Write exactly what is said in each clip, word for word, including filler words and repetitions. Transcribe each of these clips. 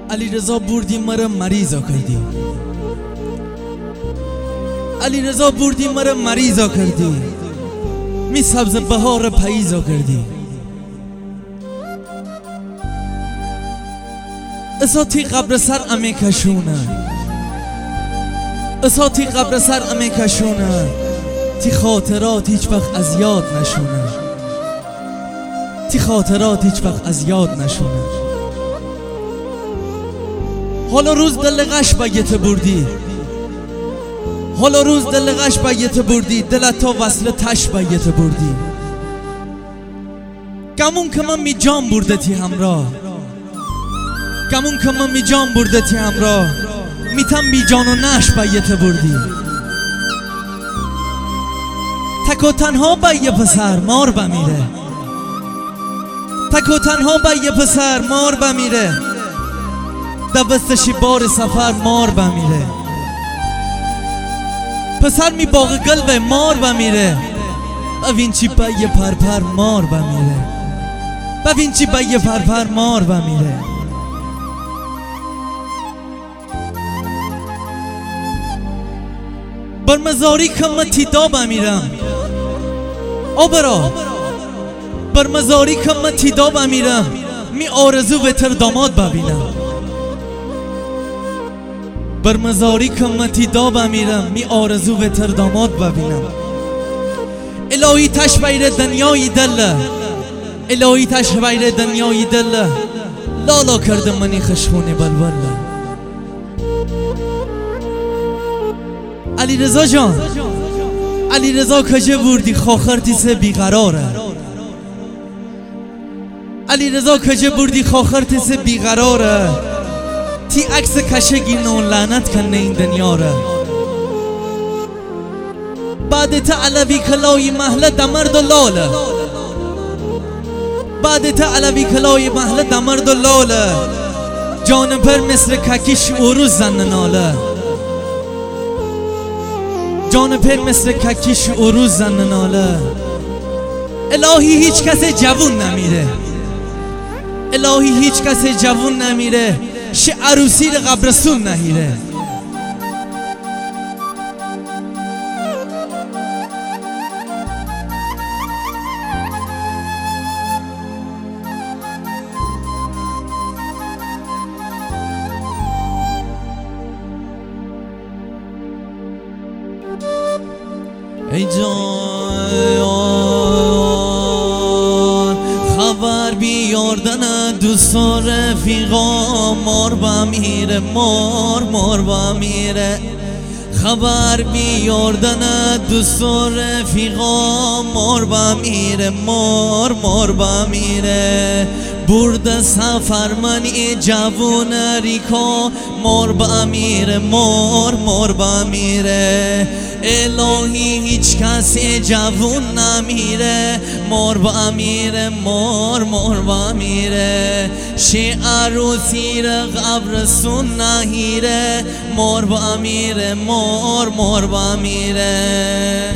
علی رضا بردی مرا مریضا کردی، علی رضا بردی مرا مریضا کردی، می سبز بهار پاییزا کردی. اساتی قبر سر امی کشونه، اساتی قبر سر امی کشونه، تی خاطرات هیچ وقت از یاد نشونه، تی خاطرات هیچ وقت از یاد نشونه. حالا روز دل غش بگیت بردی، حالا روز دل غش بگیت بردی، دلت تا وصل تش بگیت بردی. گمون که من می جان برده تی همراه، گمون که من می جان برده تی همراه، میتم بی جان و نش بگیت بردی. تک و تنها با یه پسر مار بمیره، تک و تنها با یه پسر مار بمیره، دبستشی بار سفر مار بمیره. پسر می باغ قلب مار بمیره، ببین چی با یه پرپر مار بمیره، ببین چی با یه پرپر مار بمیره. بر مزاری کمتی دا بمیرم آبرا، بر مزاری کمتی دا بمیرم، می آرزو و تر داماد ببینم. بر مزاری کمتی دا بمیرم، می آرزو و تر داماد ببینم. الهی تش بیر دنیای دل، الهی تش بیر دنیای دل، لالا کردم منی خشخونه بلبل. علی رضا جان، علی رضا کجا بردی خاخرتی سه بیقراره، علی رضا کجا بردی خاخرتی سه بیقراره، تی عکس کشگی نون لعنت کنه این دنیا را. بعد تا علوی کلای محله دمرد و لاله، بعد تا علوی کلای محله دمرد و لاله، جان پر مصر ککیش اوروز زن ناله، جان پر مثل ککیش اوروز زن ناله. الهی هیچ کس جوون نمیره، الهی هیچ کس جوون نمیره، ش عروسی رو قبرستون نهیره. ای جان خبر بیاردن دوستا رفیقا، مار بمیره مار مار بمیره. خبر بیاردن دوستا رفیقا، مار بمیره مار مار بمیره. برد سفر منی جوون ریکا، مار بمیره مار مار بمیره. الهی هیچ کسی جوون نمیره، مار بمیره مار مار بمیره. شه عروسی را قبرستون نهیره، مار بمیره مار مار بمیره.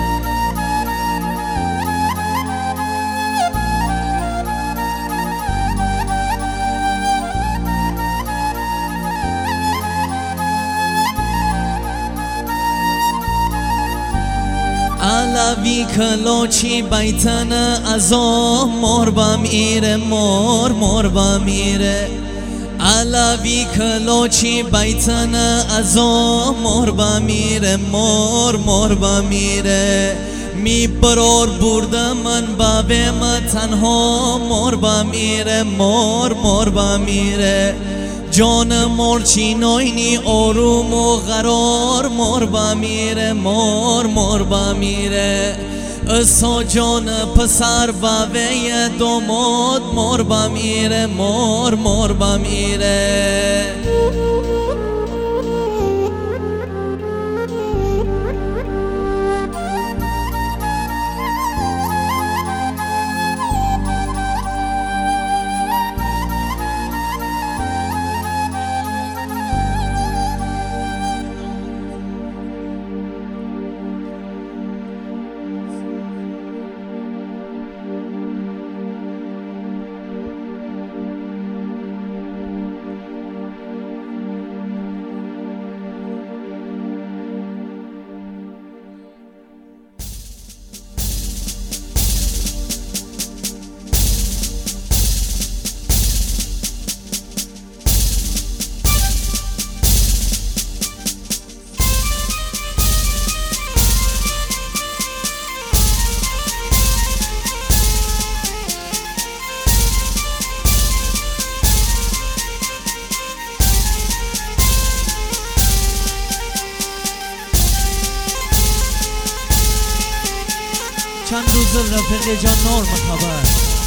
علوی کلاچی بیتن ازا، مار بمیره مار مار بمیره. علوی کلاچی بیتن ازا، مار بمیره مار مار بمیره. می برار برده من بابه ما تنها، مار بمیره مار مار بمیره. جان مار چیناینی آروم و قرار، مار بمیره مار مار بمیره. اسا جان پسر بابه داماد، مار بمیره مار مار بمیره. روز رفیق جان نرم خبر،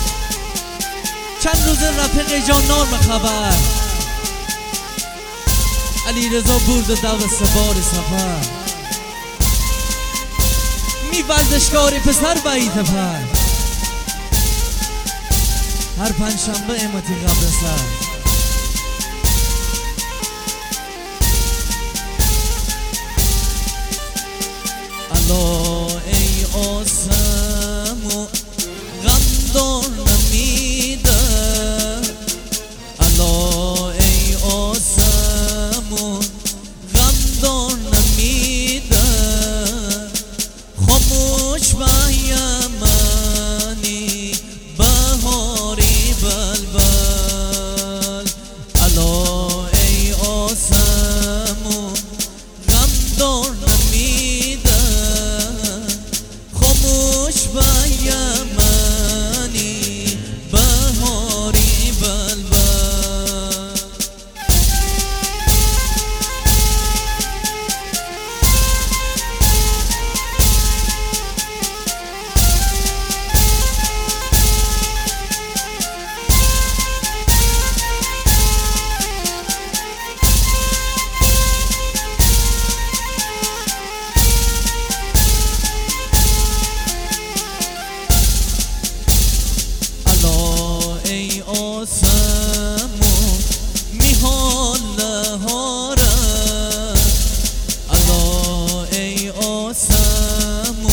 چند روز رفیق جان نرم خبر. علی رضا برد دو سوار سفر، می ورزشکاری پسر بعید پر، هر پنجشنبه امتی قبل سر. الا ای آسمو غم دار نمیده، الا ای آسمو غم دار نمیده، خاموش به یمنی بهاری بلبل. الا ای آسمو غم دار نمیده، خاموش به یمنی بهاری بلبل. ای آسمو میحاله هاره، الا ای آسمو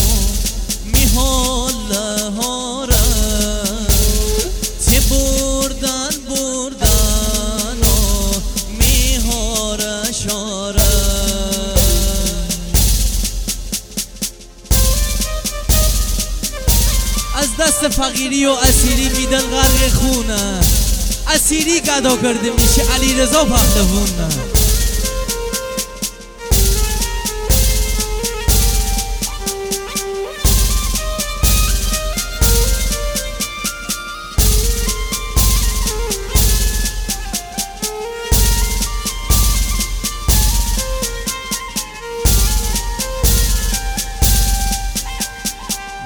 میحاله هاره، تی بردن بردن و میهاره شاره. از دست فقیری و اسیری میدل غرق خونه، اسیری گدا کرده میشه علی رضا پهلوونه.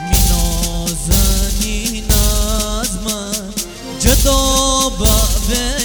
جدا به